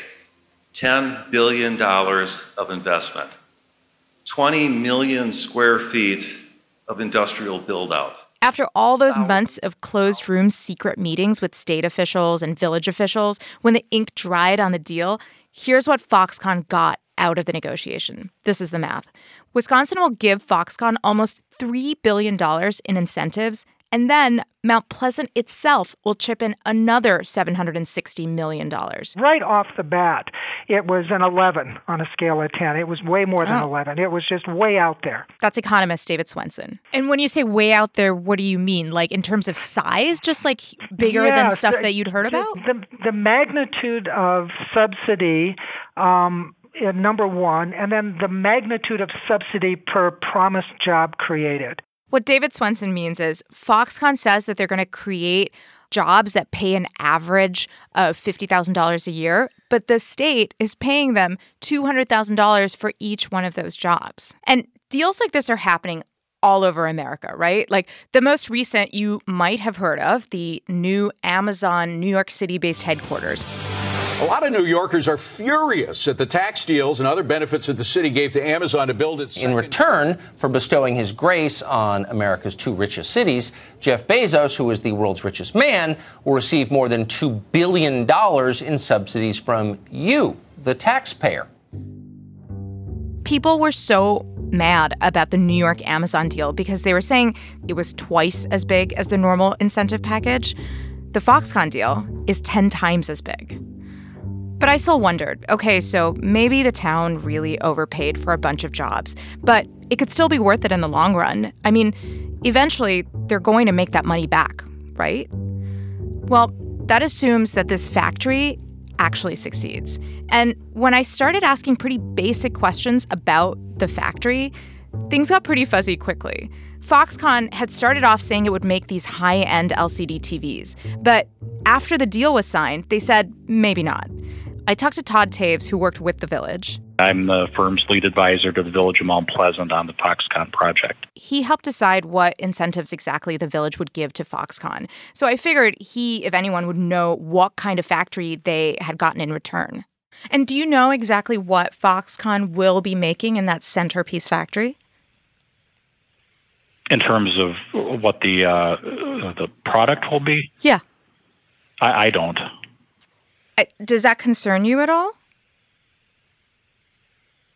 ten billion dollars of investment. twenty million square feet of industrial build-out. After all those months of closed-room secret meetings with state officials and village officials, when the ink dried on the deal, here's what Foxconn got out of the negotiation. This is the math. Wisconsin will give Foxconn almost three billion dollars in incentives, and then Mount Pleasant itself will chip in another seven hundred sixty million dollars. Right off the bat, it was an eleven on a scale of ten. It was way more than Oh. eleven. It was just way out there. That's economist David Swenson. And when you say way out there, what do you mean? Like in terms of size, just like bigger than Yes, stuff the- that you'd heard the- about? The, the magnitude of subsidy, um, uh, number one, and then the magnitude of subsidy per promised job created. What David Swenson means is Foxconn says that they're going to create jobs that pay an average of fifty thousand dollars a year, but the state is paying them two hundred thousand dollars for each one of those jobs. And deals like this are happening all over America, right? Like the most recent you might have heard of, the new Amazon New York City-based headquarters. A lot of New Yorkers are furious at the tax deals and other benefits that the city gave to Amazon to build its In return for bestowing his grace on America's two richest cities, Jeff Bezos, who is the world's richest man, will receive more than two billion dollars in subsidies from you, the taxpayer. People were so mad about the New York Amazon deal because they were saying it was twice as big as the normal incentive package. The Foxconn deal is ten times as big. But I still wondered, okay, so maybe the town really overpaid for a bunch of jobs, but it could still be worth it in the long run. I mean, eventually they're going to make that money back, right? Well, that assumes that this factory actually succeeds. And when I started asking pretty basic questions about the factory, things got pretty fuzzy quickly. Foxconn had started off saying it would make these high-end L C D T Vs, but after the deal was signed, they said maybe not. I talked to Todd Taves, who worked with the village. I'm the firm's lead advisor to the Village of Mount Pleasant on the Foxconn project. He helped decide what incentives exactly the village would give to Foxconn. So I figured he, if anyone, would know what kind of factory they had gotten in return. And do you know exactly what Foxconn will be making in that centerpiece factory? In terms of what the uh, the product will be, Yeah. I, I don't. Uh, Does that concern you at all?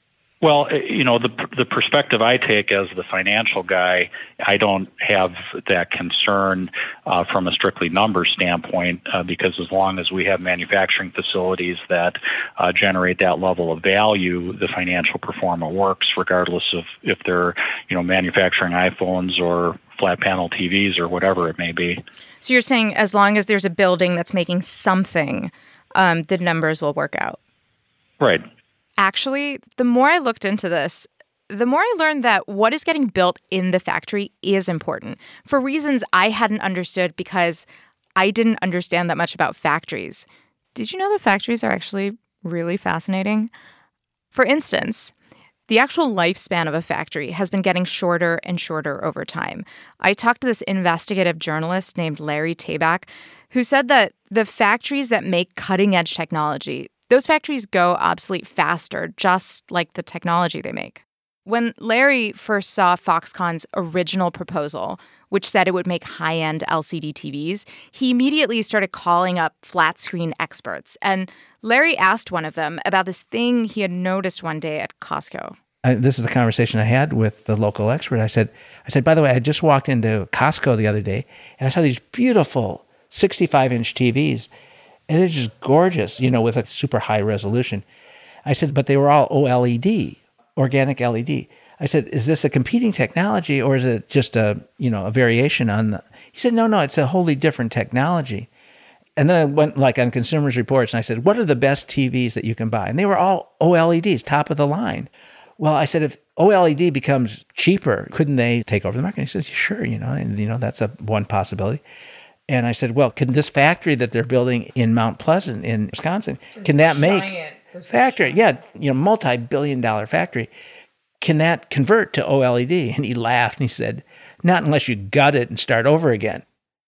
Well, you know, the the perspective I take as the financial guy, I don't have that concern uh, from a strictly numbers standpoint, uh, because as long as we have manufacturing facilities that uh, generate that level of value, the financial performance works, regardless of if they're, you know, manufacturing iPhones or flat panel T Vs or whatever it may be. So you're saying as long as there's a building that's making something, um, the numbers will work out. Right. Actually, the more I looked into this, the more I learned that what is getting built in the factory is important for reasons I hadn't understood because I didn't understand that much about factories. Did you know that factories are actually really fascinating? For instance, the actual lifespan of a factory has been getting shorter and shorter over time. I talked to this investigative journalist named Larry Tabak, who said that the factories that make cutting-edge technology, those factories go obsolete faster, just like the technology they make. When Larry first saw Foxconn's original proposal, which said it would make high-end L C D T Vs, he immediately started calling up flat-screen experts. And Larry asked one of them about this thing he had noticed one day at Costco. I, this is the conversation I had with the local expert. I said, I said, by the way, I just walked into Costco the other day, and I saw these beautiful sixty-five inch T Vs. And they're just gorgeous, you know, with a super high resolution. I said, but they were all O L E D, organic L E D. I said, is this a competing technology or is it just a, you know, a variation on the... He said, no, no, it's a wholly different technology. And then I went like on Consumers Reports and I said, what are the best T Vs that you can buy? And they were all O L E Ds, top of the line. Well, I said, if O L E D becomes cheaper, couldn't they take over the market? And he says, sure, you know, and you know, that's a one possibility. And I said, well, can this factory that they're building in Mount Pleasant in Wisconsin, can that make factory? Yeah, you know, multi-billion dollar factory. Can that convert to O L E D? And he laughed and he said, not unless you gut it and start over again.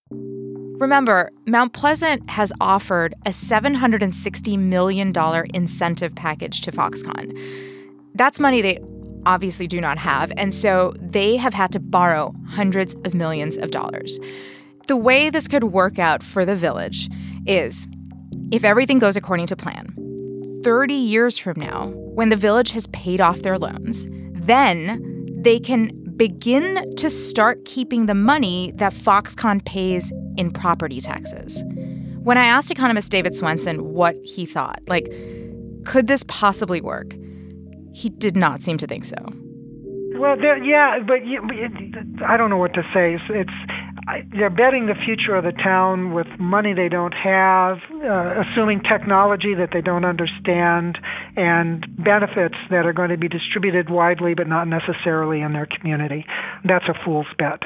Remember, Mount Pleasant has offered a seven hundred sixty million dollars incentive package to Foxconn. That's money they obviously do not have, and so they have had to borrow hundreds of millions of dollars. The way this could work out for the village is, if everything goes according to plan, thirty years from now, when the village has paid off their loans, then they can begin to start keeping the money that Foxconn pays in property taxes. When I asked economist David Swenson what he thought, like, could this possibly work? He did not seem to think so. Well, yeah, but you, I don't know what to say. It's, it's they're betting the future of the town with money they don't have, uh, assuming technology that they don't understand, and benefits that are going to be distributed widely but not necessarily in their community. That's a fool's bet.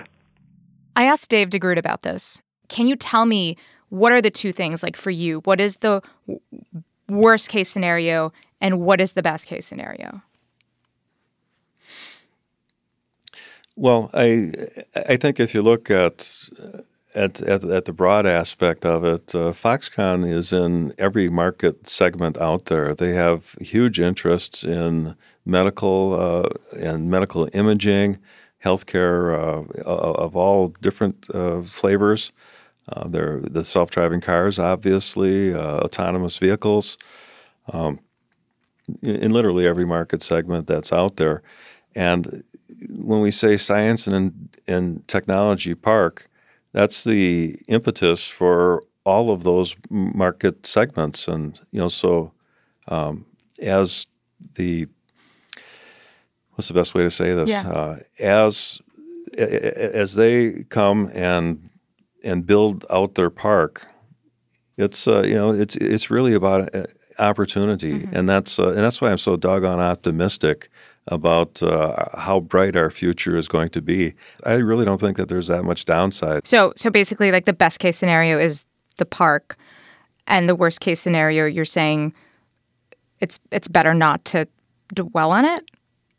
I asked Dave DeGroot about this. Can you tell me what are the two things, like for you? What is the w- worst case scenario and what is the best case scenario? Well, I I think if you look at at at, at the broad aspect of it, uh, Foxconn is in every market segment out there. They have huge interests in medical uh, and medical imaging, healthcare uh, of all different uh, flavors. Uh, they're the self-driving cars, obviously, uh, autonomous vehicles, um, in literally every market segment that's out there, and when we say science and, and technology park, that's the impetus for all of those market segments. And, you know, so um, as the, what's the best way to say this? Yeah. Uh, as as they come and and build out their park, it's, uh, you know, it's it's really about opportunity. Mm-hmm. And that's uh, and that's why I'm so doggone optimistic about uh, how bright our future is going to be. I really don't think that there's that much downside. So so basically, like, the best case scenario is the park, and the worst case scenario, you're saying it's it's better not to dwell on it?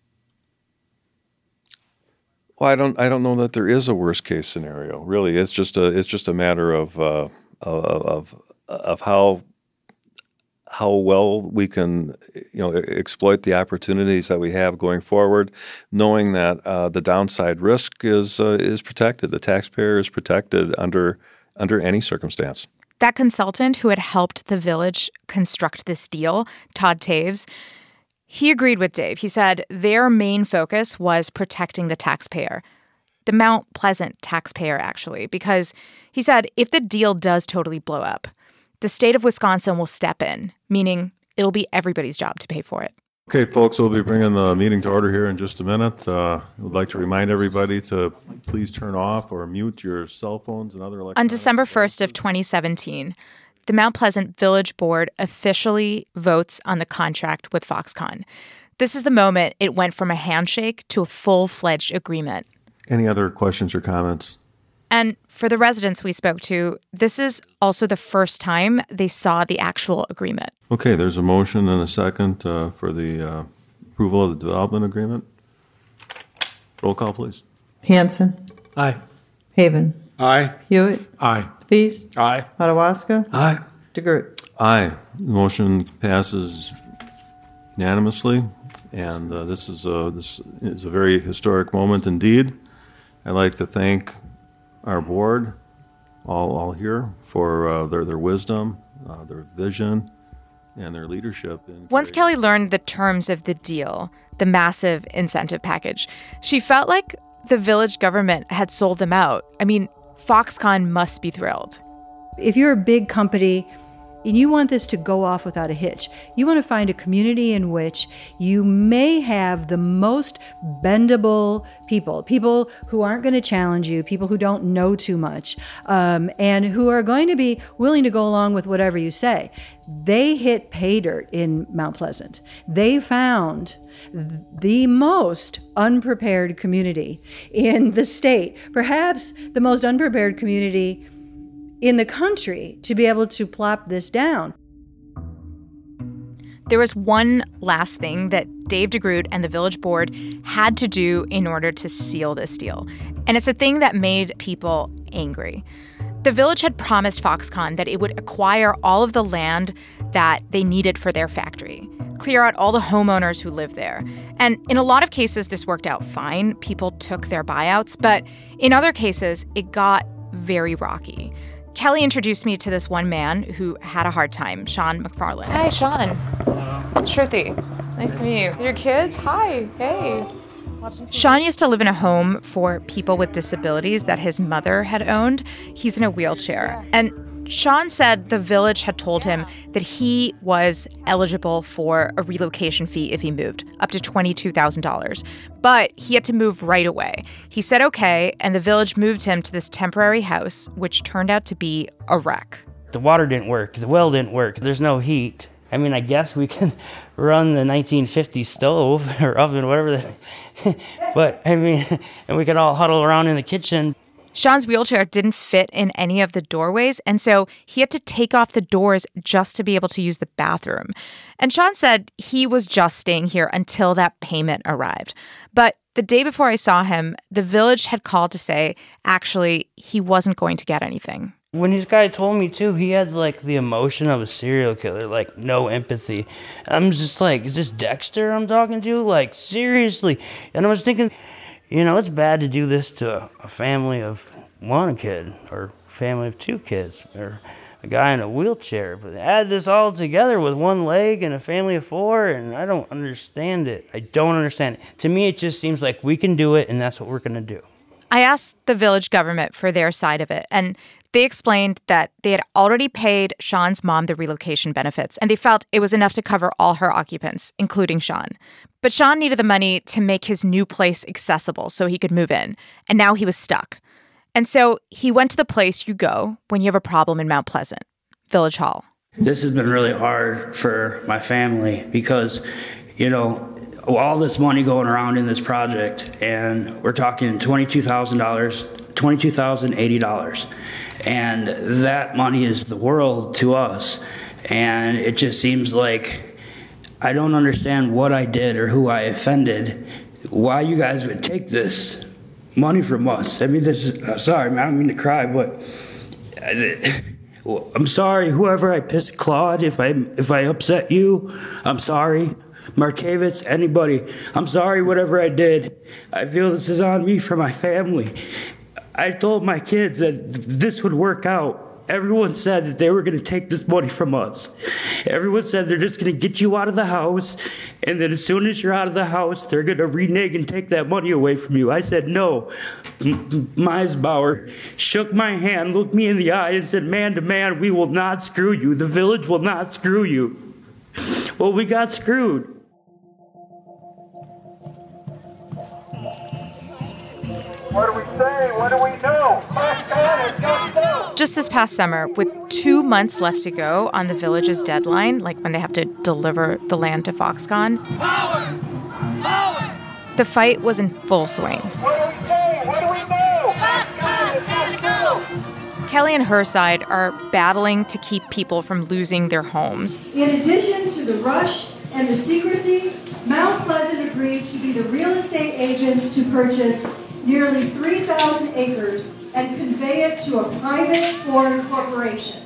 Well, I don't I don't know that there is a worst case scenario. Really, it's just a it's just a matter of uh, of, of of how how well we can, you know, exploit the opportunities that we have going forward, knowing that uh, the downside risk is uh, is protected. The taxpayer is protected under under any circumstance. That consultant who had helped the village construct this deal, Todd Taves, He agreed with Dave. He said their main focus was protecting the taxpayer, the Mount Pleasant taxpayer, actually, because he said if the deal does totally blow up, the state of Wisconsin will step in, meaning it'll be everybody's job to pay for it. Okay, folks, we'll be bringing the meeting to order here in just a minute. Uh, we'd like to remind everybody to please turn off or mute your cell phones and other electronic... On December first of twenty seventeen, the Mount Pleasant Village Board officially votes on the contract with Foxconn. This is the moment it went from a handshake to a full-fledged agreement. Any other questions or comments? And for the residents we spoke to, this is also the first time they saw the actual agreement. Okay, there's a motion and a second uh, for the uh, approval of the development agreement. Roll call, please. Hanson. Aye. Haven. Aye. Hewitt. Aye. Feast. Aye. Madawaska. Aye. DeGroot. Aye. The motion passes unanimously, and uh, this is a this is a very historic moment indeed. I'd like to thank our board, all all here, for uh, their their wisdom, uh, their vision, and their leadership. In Once Kelly learned the terms of the deal, the massive incentive package, she felt like the village government had sold them out. I mean, Foxconn must be thrilled. If you're a big company and you want this to go off without a hitch, you want to find a community in which you may have the most bendable people, people who aren't going to challenge you, people who don't know too much, um, and who are going to be willing to go along with whatever you say. They hit pay dirt in Mount Pleasant. They found the most unprepared community in the state, perhaps the most unprepared community in the country to be able to plop this down. There was one last thing that Dave DeGroot and the village board had to do in order to seal this deal. And it's a thing that made people angry. The village had promised Foxconn that it would acquire all of the land that they needed for their factory, clear out all the homeowners who live there. And in a lot of cases, this worked out fine. People took their buyouts. But in other cases, it got very rocky. Kelly introduced me to this one man who had a hard time, Sean McFarland. Hi, Sean. Shruti. Nice to meet you. Your kids? Hi. Hey. Sean used to live in a home for people with disabilities that his mother had owned. He's in a wheelchair. And Sean said the village had told him that he was eligible for a relocation fee if he moved, up to twenty-two thousand dollars. But he had to move right away. He said okay, and the village moved him to this temporary house, which turned out to be a wreck. The water didn't work. The well didn't work. There's no heat. I mean, I guess we can run the nineteen fifties stove or oven, whatever. The, but, I mean, and we could all huddle around in the kitchen. Sean's wheelchair didn't fit in any of the doorways, and so he had to take off the doors just to be able to use the bathroom. And Sean said he was just staying here until that payment arrived. But the day before I saw him, the village had called to say, actually, he wasn't going to get anything. When this guy told me, too, he had, like, the emotion of a serial killer, like, no empathy. I'm just like, is this Dexter I'm talking to? Like, seriously. And I was thinking, you know, it's bad to do this to a family of one kid or family of two kids or a guy in a wheelchair. But add this all together with one leg and a family of four, and I don't understand it. I don't understand it. To me, it just seems like we can do it, and that's what we're going to do. I asked the village government for their side of it, and they explained that they had already paid Sean's mom the relocation benefits, and they felt it was enough to cover all her occupants, including Sean. But Sean needed the money to make his new place accessible so he could move in, and now he was stuck. And so he went to the place you go when you have a problem in Mount Pleasant, Village Hall. This has been really hard for my family because, you know, all this money going around in this project, and we're talking twenty-two thousand dollars, twenty-two thousand eighty dollars. And that money is the world to us. And it just seems like I don't understand what I did or who I offended, why you guys would take this money from us. I mean, this is, uh, sorry, man, I don't mean to cry, but uh, I'm sorry, whoever I pissed, Claude, if I, if I upset you, I'm sorry. Markavitz, anybody, I'm sorry, whatever I did. I feel this is on me for my family. I told my kids that this would work out. Everyone said that they were going to take this money from us. Everyone said they're just going to get you out of the house And then as soon as you're out of the house, they're going to renege and take that money away from you. I said, no. Meisbauer shook my hand, looked me in the eye, and said, man to man, we will not screw you. The village will not screw you. Well, we got screwed. What do we say? What do we know? Foxconn got so. Just this past summer, with two months left to go on the village's deadline, like when they have to deliver the land to Foxconn, Power! Power! the fight was in full swing. What do we say? What do we know? Foxconn got so. Kelly and her side are battling to keep people from losing their homes. In addition to the rush and the secrecy, Mount Pleasant agreed to be the real estate agents to purchase nearly three thousand acres and convey it to a private foreign corporation.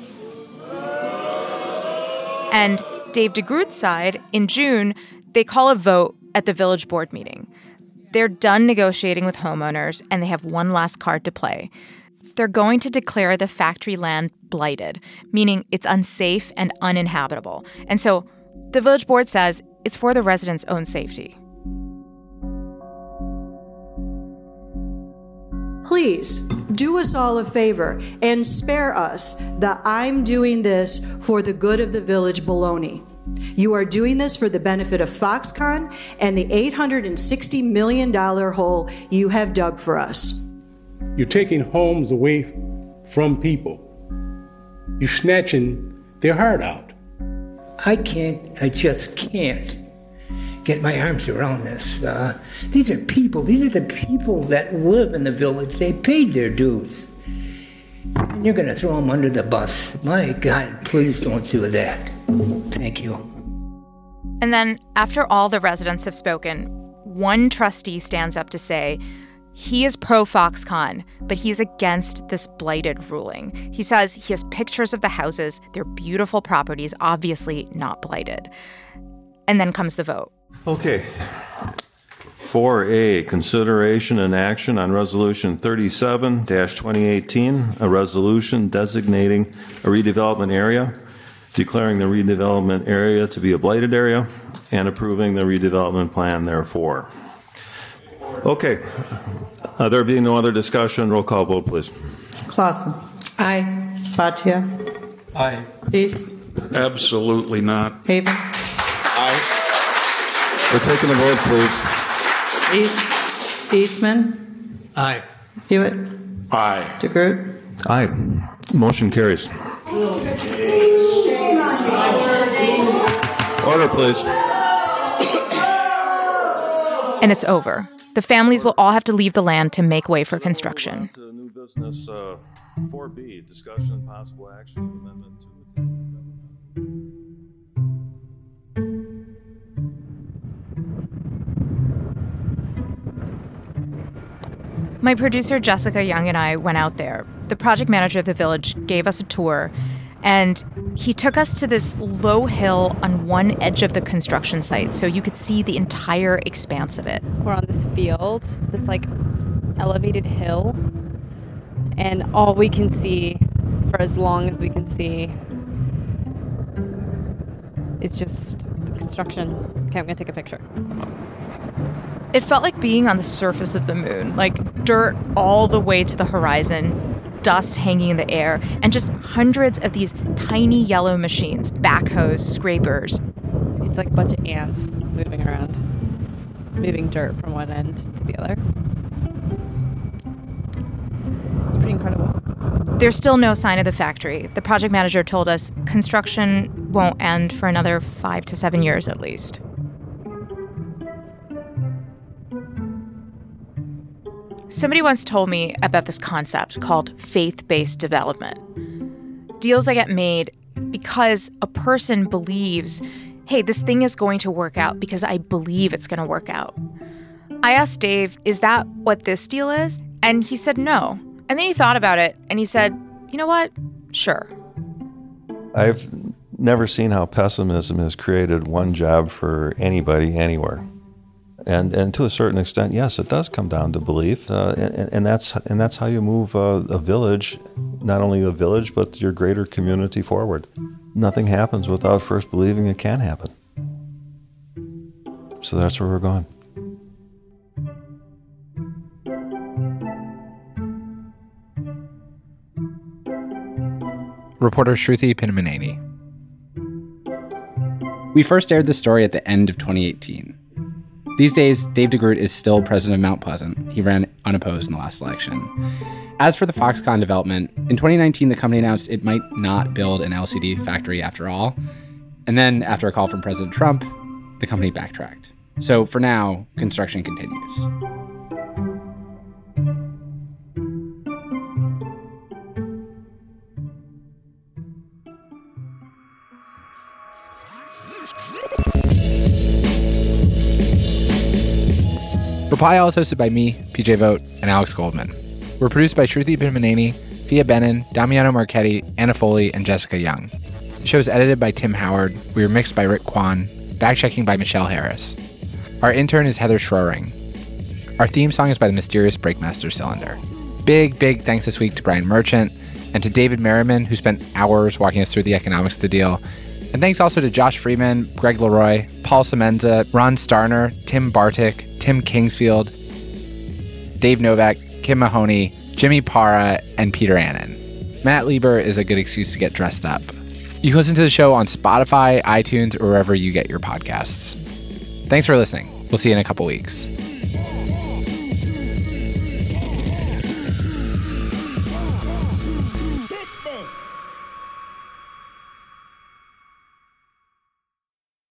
And Dave DeGroot's side, in June, they call a vote at the village board meeting. They're done negotiating with homeowners, and they have one last card to play. They're going to declare the factory land blighted, meaning it's unsafe and uninhabitable. And so the village board says it's for the residents' own safety. Please do us all a favor and spare us the I'm doing this for the good of the village baloney. You are doing this for the benefit of Foxconn and the eight hundred sixty million dollars hole you have dug for us. You're taking homes away from people. You're snatching their heart out. I can't, I just can't get my arms around this. Uh, these are people, these are the people that live in the village. They paid their dues. And you're going to throw them under the bus. My God, please don't do that. Thank you. And then, after all the residents have spoken, one trustee stands up to say he is pro-Foxconn, but he's against this blighted ruling. He says he has pictures of the houses. They're beautiful properties, obviously not blighted. And then comes the vote. Okay. four A, consideration and action on Resolution thirty-seven dash twenty eighteen, a resolution designating a redevelopment area, declaring the redevelopment area to be a blighted area, and approving the redevelopment plan therefore. Okay. Uh, there being no other discussion, roll call vote, please. Clausen. Aye. Bhatia. Aye. East. Absolutely not. Haven. Aye. We're taking a vote, please. East. Eastman. Aye. Hewitt. Aye. DeGroot. Aye. Motion carries. Order, please. And it's over. The families will all have to leave the land to make way for construction. To new business uh, four B, discussion and possible action of amendment to. My producer Jessica Young and I went out there. The project manager of the village gave us a tour, and he took us to this low hill on one edge of the construction site so you could see the entire expanse of it. We're on this field, this like elevated hill, and all we can see for as long as we can see is just construction. Okay, I'm gonna take a picture. It felt like being on the surface of the moon, like dirt all the way to the horizon, dust hanging in the air, and just hundreds of these tiny yellow machines, backhoes, scrapers. It's like a bunch of ants moving around, moving dirt from one end to the other. It's pretty incredible. There's still no sign of the factory. The project manager told us construction won't end for another five to seven years at least. Somebody once told me about this concept called faith-based development. Deals that get made because a person believes, hey, this thing is going to work out because I believe it's going to work out. I asked Dave, is that what this deal is? And he said no. And then he thought about it and he said, you know what? Sure. I've never seen how pessimism has created one job for anybody anywhere. And and to a certain extent, yes, it does come down to belief, uh, and, and that's and that's how you move uh, a village, not only a village, but your greater community forward. Nothing happens without first believing it can happen. So that's where we're going. Reporter Shruti Pinnamaneni. We first aired this story at the end of twenty eighteen. These days, Dave DeGroot is still president of Mount Pleasant. He ran unopposed in the last election. As for the Foxconn development, in twenty nineteen, the company announced it might not build an L C D factory after all. And then, after a call from President Trump, the company backtracked. So for now, construction continues. Reply All is hosted by me, P J Vogt, and Alex Goldman. We're produced by Shruti Pinnamaneni, Fia Benin, Damiano Marchetti, Anna Foley, and Jessica Young. The show is edited by Tim Howard. We were mixed by Rick Kwan. Fact-checking by Michelle Harris. Our intern is Heather Schroering. Our theme song is by the mysterious Breakmaster Cylinder. Big, big thanks this week to Brian Merchant and to David Merriman, who spent hours walking us through the economics of the deal. And thanks also to Josh Freeman, Greg Leroy, Paul Semenza, Ron Starner, Tim Bartik, Tim Kingsfield, Dave Novak, Kim Mahoney, Jimmy Parra, and Peter Annan. Matt Lieber is a good excuse to get dressed up. You can listen to the show on Spotify, iTunes, or wherever you get your podcasts. Thanks for listening. We'll see you in a couple weeks.